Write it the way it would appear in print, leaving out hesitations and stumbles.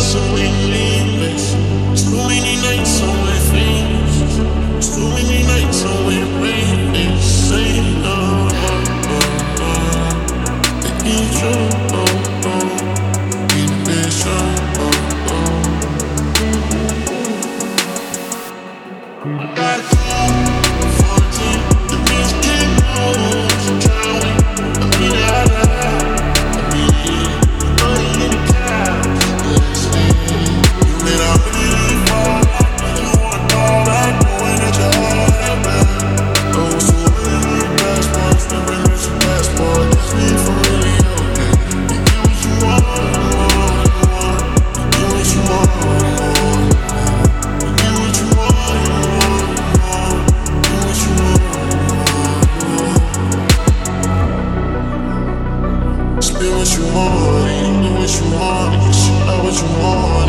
so we nameless. Too many nights on my face. Too many nights on my face. Say no, I need you. Need a vision. I gotta go for a team. The bitch can't know. Drowning. I mean, I mean, money in the couch. You made a really fall. You wanna call back, knowing that you're hard, man. Oh, so really passports, never lose your passport. That's me for really okay. You get what you want, you get what you want, you get what you want, get what you want. Spend what you want, you do what you want, you should know what you want.